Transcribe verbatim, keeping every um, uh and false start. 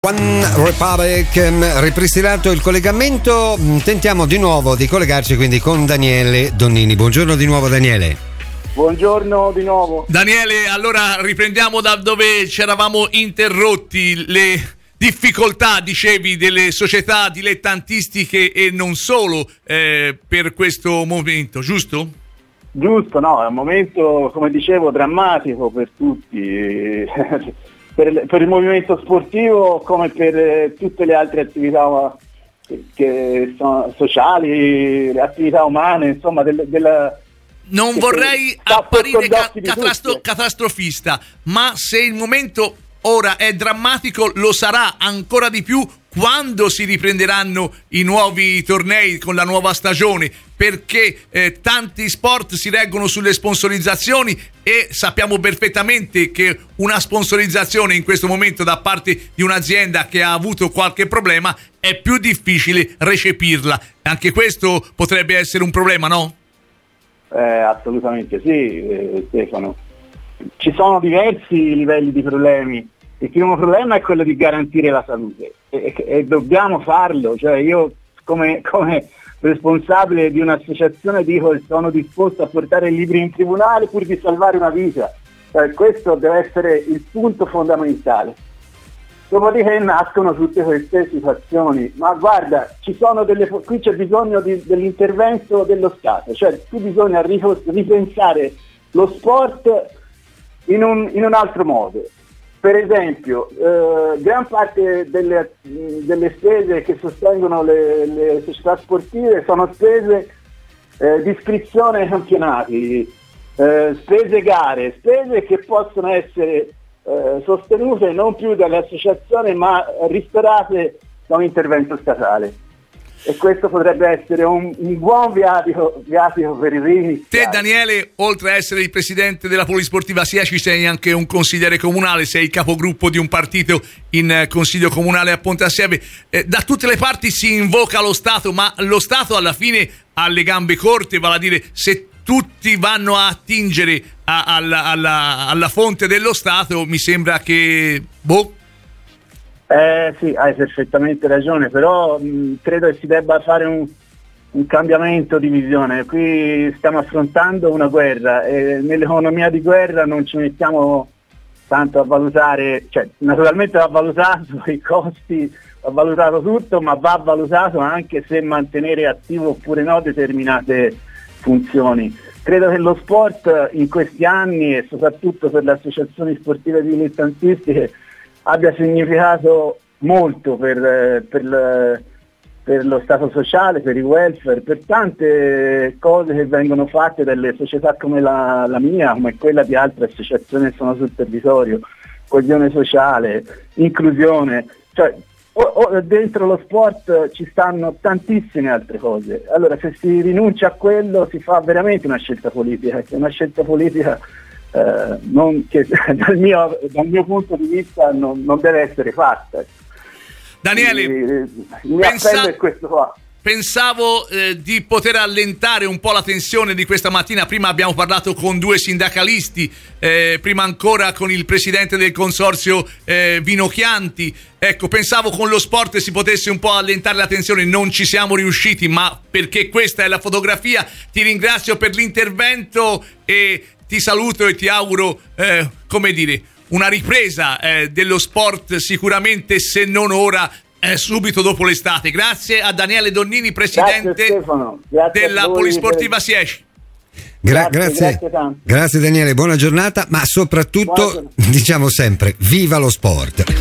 One Republic, ripristinato il collegamento, tentiamo di nuovo di collegarci quindi con Daniele Donnini. Buongiorno di nuovo Daniele. Buongiorno di nuovo. Daniele, allora riprendiamo da dove ci eravamo interrotti. Le difficoltà, dicevi, delle società dilettantistiche e non solo eh, per questo momento, giusto? Giusto, no, è un momento, come dicevo, drammatico per tutti. Per, per il movimento sportivo come per eh, tutte le altre attività che, che sono sociali, le attività umane, insomma del, della, non vorrei apparire ca- catastro- catastrofista, ma se il momento ora è drammatico, lo sarà ancora di più quando si riprenderanno i nuovi tornei con la nuova stagione, perché eh, tanti sport si reggono sulle sponsorizzazioni e sappiamo perfettamente che una sponsorizzazione in questo momento da parte di un'azienda che ha avuto qualche problema è più difficile recepirla. Anche questo potrebbe essere un problema, no? Eh, assolutamente sì, eh, Stefano. Ci sono diversi livelli di problemi. Il primo problema è quello di garantire la salute e, e, e dobbiamo farlo, cioè io come, come responsabile di un'associazione dico che sono disposto a portare i libri in tribunale pur di salvare una vita, cioè, questo deve essere il punto fondamentale. Dopodiché nascono tutte queste situazioni, ma guarda, ci sono delle, qui c'è bisogno di, dell'intervento dello Stato, cioè qui bisogna ripensare lo sport in un, in un altro modo. Per esempio, eh, gran parte delle, delle spese che sostengono le, le società sportive sono spese eh, di iscrizione ai campionati, eh, spese gare, spese che possono essere eh, sostenute non più dalle associazioni ma ristorate da un intervento statale. E questo potrebbe essere un, un buon viatico, viatico per il rinizio. Te Daniele, oltre a essere il presidente della Polisportiva Sieci, sei anche un consigliere comunale, sei il capogruppo di un partito in consiglio comunale a Ponte Assieve. Eh, da tutte le parti si invoca lo Stato, ma lo Stato alla fine ha le gambe corte, vale a dire se tutti vanno a attingere a, alla, alla, alla fonte dello Stato, mi sembra che boh. Eh sì, hai perfettamente ragione, però mh, credo che si debba fare un, un cambiamento di visione. Qui stiamo affrontando una guerra e nell'economia di guerra non ci mettiamo tanto a valutare, cioè naturalmente va valutato i costi, va valutato tutto, ma va valutato anche se mantenere attivo oppure no determinate funzioni. Credo che lo sport in questi anni e soprattutto per le associazioni sportive dilettantistiche abbia significato molto per, per, per lo stato sociale, per il welfare, per tante cose che vengono fatte dalle società come la, la mia, come quella di altre associazioni che sono sul territorio, coesione sociale, inclusione, cioè o, o, dentro lo sport ci stanno tantissime altre cose. Allora se si rinuncia a quello si fa veramente una scelta politica, che è una scelta politica Eh, non, che dal mio, dal mio punto di vista non, non deve essere fatta. Daniele, il mio pensa- appello è questo qua. Pensavo eh, di poter allentare un po' la tensione di questa mattina. Prima abbiamo parlato con due sindacalisti, eh, prima ancora con il presidente del consorzio eh, Vino Chianti. Ecco, pensavo con lo sport si potesse un po' allentare la tensione, non ci siamo riusciti, ma perché questa è la fotografia. Ti ringrazio per l'intervento e ti saluto e ti auguro, eh, come dire, una ripresa eh, dello sport sicuramente, se non ora, eh, subito dopo l'estate. Grazie a Daniele Donnini, presidente Grazie, Grazie della Polisportiva per... Sieci. Gra- grazie, grazie, grazie Daniele, buona giornata, ma soprattutto diciamo sempre viva lo sport.